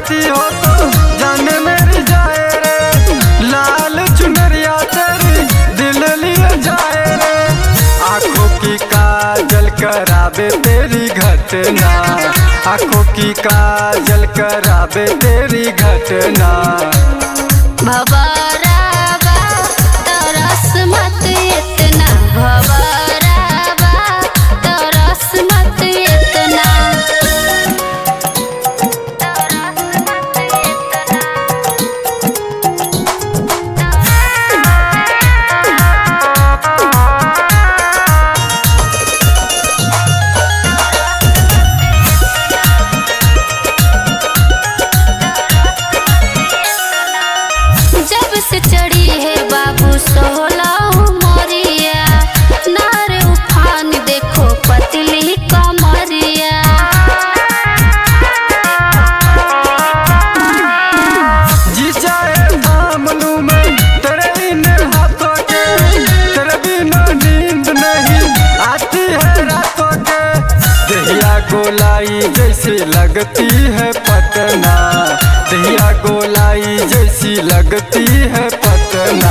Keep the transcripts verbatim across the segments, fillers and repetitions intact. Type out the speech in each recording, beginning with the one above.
लगाती हो तो जान मेरी जाए रे, लाल चुनरिया तेरी दिल लिए जाए रे। आँखों की काजल करावे तेरी घटना, आँखों की काजल करावे तेरी घटना। भवरावा तरस मत इतना, भवरावा तरस मत इतना। जब से चढ़ी है बाबू सोलह उमरिया, नार उफान देखो पतली कमरिया। जी चाहे थाम लूं मैं तेरे इन हाथों के, तेरे बिना नींद नहीं आती है रातों के। दहिया गोलाई जैसी लगती है पटना, दहिया गोलाई जैसी लगती है पटना।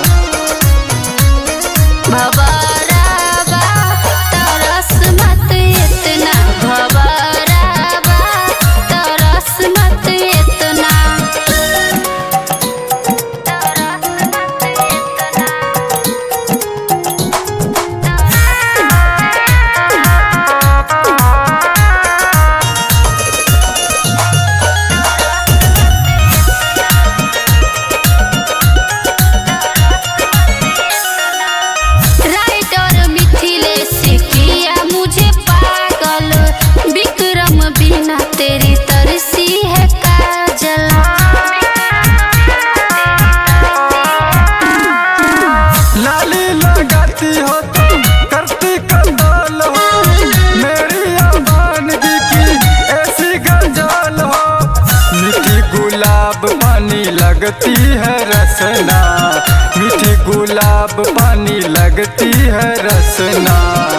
भवरावा तरस मत इतना, भवरावा तरस मत इतना। राइटर मिथिलेश किया मुझे पागल, विक्रम बिना तेरी तरसी है काजल। लाली लगाती हो तो करती कमाल हो, मेरी अमानगी की ऐसी गजल हो। मीठी गुलाब पानी लगती है रसना, मीठी गुलाब पानी लगती है रसना।